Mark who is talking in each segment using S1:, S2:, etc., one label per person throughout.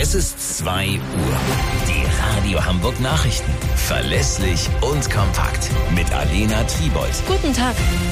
S1: Es ist 2 Uhr. Die Radio Hamburg Nachrichten. Verlässlich und kompakt. Mit Alena Tribold.
S2: Guten Tag.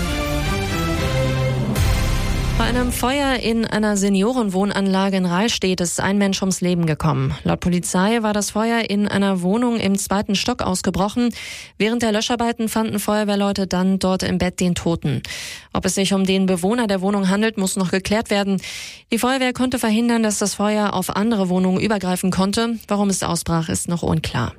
S2: Bei einem Feuer in einer Seniorenwohnanlage in Rahlstedt ist ein Mensch ums Leben gekommen. Laut Polizei war das Feuer in einer Wohnung im 2. Stock ausgebrochen. Während der Löscharbeiten fanden Feuerwehrleute dann dort im Bett den Toten. Ob es sich um den Bewohner der Wohnung handelt, muss noch geklärt werden. Die Feuerwehr konnte verhindern, dass das Feuer auf andere Wohnungen übergreifen konnte. Warum es ausbrach, ist noch unklar.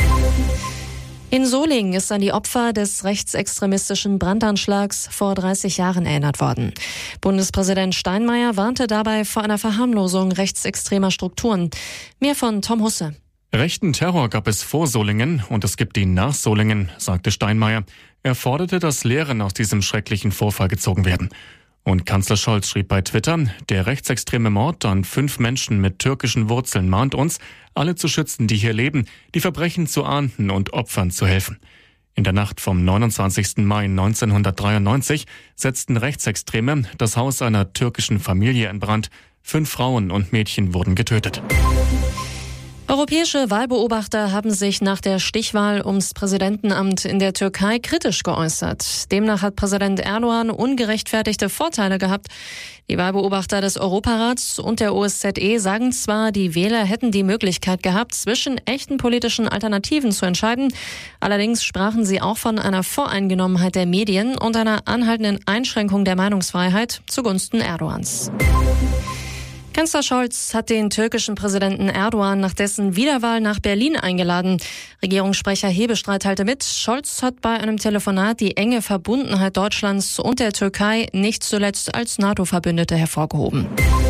S2: In Solingen ist an die Opfer des rechtsextremistischen Brandanschlags vor 30 Jahren erinnert worden. Bundespräsident Steinmeier warnte dabei vor einer Verharmlosung rechtsextremer Strukturen. Mehr von Tom Husse.
S3: Rechten Terror gab es vor Solingen und es gibt ihn nach Solingen, sagte Steinmeier. Er forderte, dass Lehren aus diesem schrecklichen Vorfall gezogen werden. Und Kanzler Scholz schrieb bei Twitter, der rechtsextreme Mord an 5 Menschen mit türkischen Wurzeln mahnt uns, alle zu schützen, die hier leben, die Verbrechen zu ahnden und Opfern zu helfen. In der Nacht vom 29. Mai 1993 setzten Rechtsextreme das Haus einer türkischen Familie in Brand. 5 Frauen und Mädchen wurden getötet.
S2: Europäische Wahlbeobachter haben sich nach der Stichwahl ums Präsidentenamt in der Türkei kritisch geäußert. Demnach hat Präsident Erdogan ungerechtfertigte Vorteile gehabt. Die Wahlbeobachter des Europarats und der OSZE sagen zwar, die Wähler hätten die Möglichkeit gehabt, zwischen echten politischen Alternativen zu entscheiden. Allerdings sprachen sie auch von einer Voreingenommenheit der Medien und einer anhaltenden Einschränkung der Meinungsfreiheit zugunsten Erdogans. Kanzler Scholz hat den türkischen Präsidenten Erdogan nach dessen Wiederwahl nach Berlin eingeladen. Regierungssprecher Hebestreit teilte mit, Scholz hat bei einem Telefonat die enge Verbundenheit Deutschlands und der Türkei nicht zuletzt als NATO-Verbündete hervorgehoben.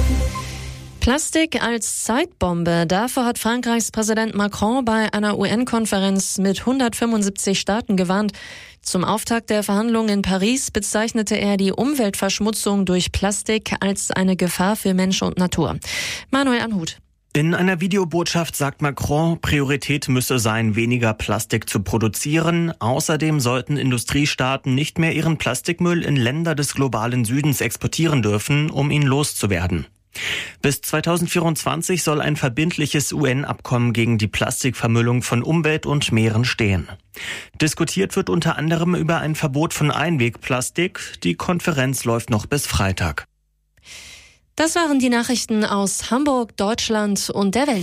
S2: Plastik als Zeitbombe. Dafür hat Frankreichs Präsident Macron bei einer UN-Konferenz mit 175 Staaten gewarnt. Zum Auftakt der Verhandlungen in Paris bezeichnete er die Umweltverschmutzung durch Plastik als eine Gefahr für Mensch und Natur. Manuel Anhut.
S4: In einer Videobotschaft sagt Macron, Priorität müsse sein, weniger Plastik zu produzieren. Außerdem sollten Industriestaaten nicht mehr ihren Plastikmüll in Länder des globalen Südens exportieren dürfen, um ihn loszuwerden. Bis 2024 soll ein verbindliches UN-Abkommen gegen die Plastikvermüllung von Umwelt und Meeren stehen. Diskutiert wird unter anderem über ein Verbot von Einwegplastik. Die Konferenz läuft noch bis Freitag.
S2: Das waren die Nachrichten aus Hamburg, Deutschland und der Welt.